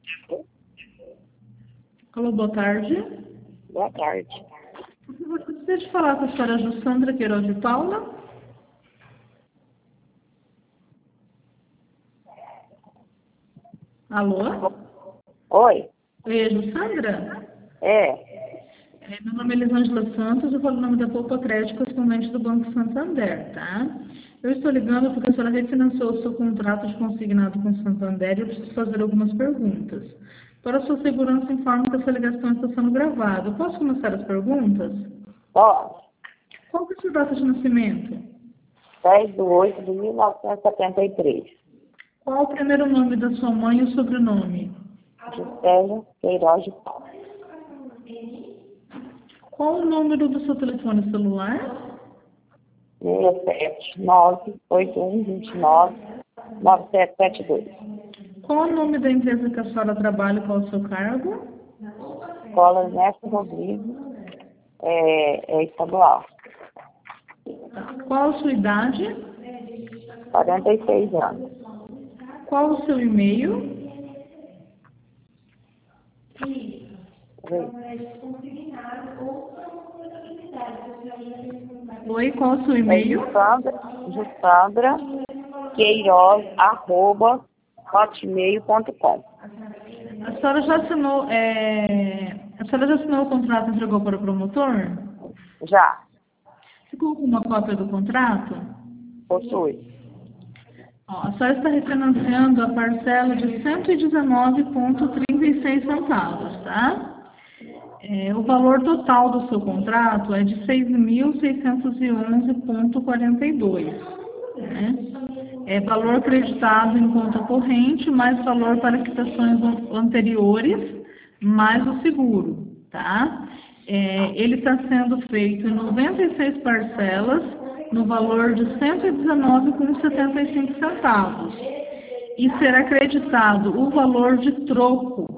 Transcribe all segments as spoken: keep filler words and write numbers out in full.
Alô, boa tarde. Boa tarde. Você gostaria de falar com a senhora Jussandra Queiroz de Paula? Alô? Oi? Oi, Jussandra? É. É, meu nome é Elisângela Santos, eu falo o nome da Poupa Crédito, correspondente do Banco Santander, tá? Eu estou ligando porque a senhora refinanciou o seu contrato de consignado com o Santander e eu preciso fazer algumas perguntas. Para a sua segurança, informo que essa ligação está sendo gravada. Eu posso começar as perguntas? Pode. Qual que é a sua data de nascimento? dez de oito de mil novecentos e setenta e três. Qual o primeiro nome da sua mãe e o sobrenome? Juscelia Queiroz de Paula. Qual o número do seu telefone celular? seis sete nove oito um dois nove nove sete sete dois. Qual o nome da empresa que a senhora trabalha e qual o seu cargo? Escola Ernesto Rodrigues, é, é estadual. Qual a sua idade? quarenta e seis anos. Qual o seu e-mail? Oi, qual o seu É e-mail? Jussandra, Jussandra Queiroz, arroba, hotmail ponto com. A senhora já assinou, é... a senhora já assinou o contrato e entregou para o promotor? Já. Ficou com uma cópia do contrato? Possui. Ó, a senhora está refinanciando a parcela de cento e dezenove vírgula trinta e seis centavos, tá? É, o valor total do seu contrato é de seis mil seiscentos e onze vírgula quarenta e dois. Né? É valor acreditado em conta corrente, mais valor para quitações anteriores, mais o seguro. Tá? É, ele está sendo feito em noventa e seis parcelas, no valor de cento e dezenove vírgula setenta e cinco centavos. E será acreditado o valor de troco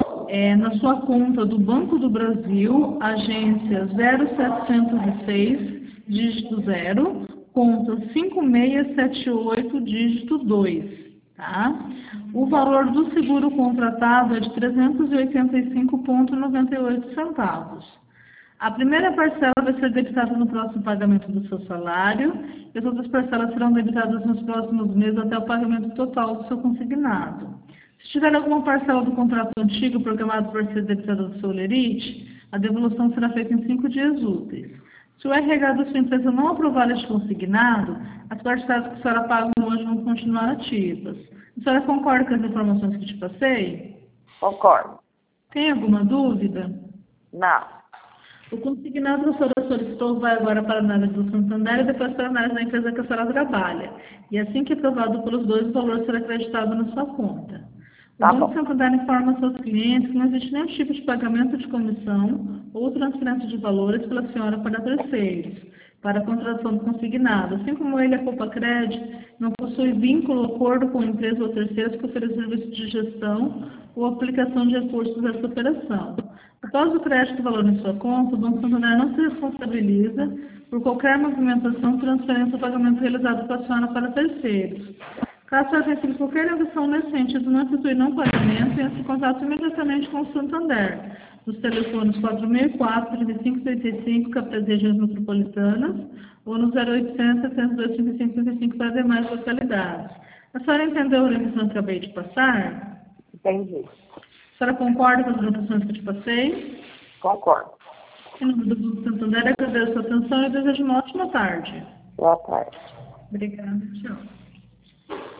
é, na sua conta do Banco do Brasil, agência zero setecentos e seis, dígito zero, conta cinco seis sete oito, dígito dois. Tá? O valor do seguro contratado é de trezentos e oitenta e cinco vírgula noventa e oito centavos. A primeira parcela vai ser debitada no próximo pagamento do seu salário e as outras parcelas serão debitadas nos próximos meses até o pagamento total do seu consignado. Se tiver alguma parcela do contrato antigo programado para ser debitada do seu lerite, a devolução será feita em cinco dias úteis. Se o R H da sua empresa não aprovar este consignado, as parcelas que a senhora paga hoje vão continuar ativas. A senhora concorda com as informações que te passei? Concordo. Tem alguma dúvida? Não. O consignado que a senhora solicitou vai agora para a análise do Santander e depois para a análise da empresa que a senhora trabalha. E assim que aprovado pelos dois, o valor será acreditado na sua conta. O Tá Banco bom. Santander informa seus clientes que não existe nenhum tipo de pagamento de comissão ou transferência de valores pela senhora para terceiros, para a contratação do consignado. Assim como ele, a Poupa Crédito, não possui vínculo ou acordo com empresa ou terceiros que ofereçam serviço de gestão ou aplicação de recursos dessa operação. Após o crédito do valor em sua conta, o Banco Santander não se responsabiliza por qualquer movimentação, transferência ou pagamento realizado pela senhora para terceiros. Caso você receber qualquer ligação nesse sentido, não instituir não pagamento, entre em contato imediatamente com o Santander, nos telefones quatro seis quatro, três cinco três cinco, capitais regiões metropolitanas, ou no zero oitocentos, sete dois cinco cinco cinco cinco para demais localidades. A senhora entendeu a orientação que eu acabei de passar? Entendi. A senhora concorda com as orientações que eu te passei? Concordo. Em nome do Banco Santander, agradeço a sua atenção e desejo uma ótima tarde. Boa tarde. Obrigada, tchau.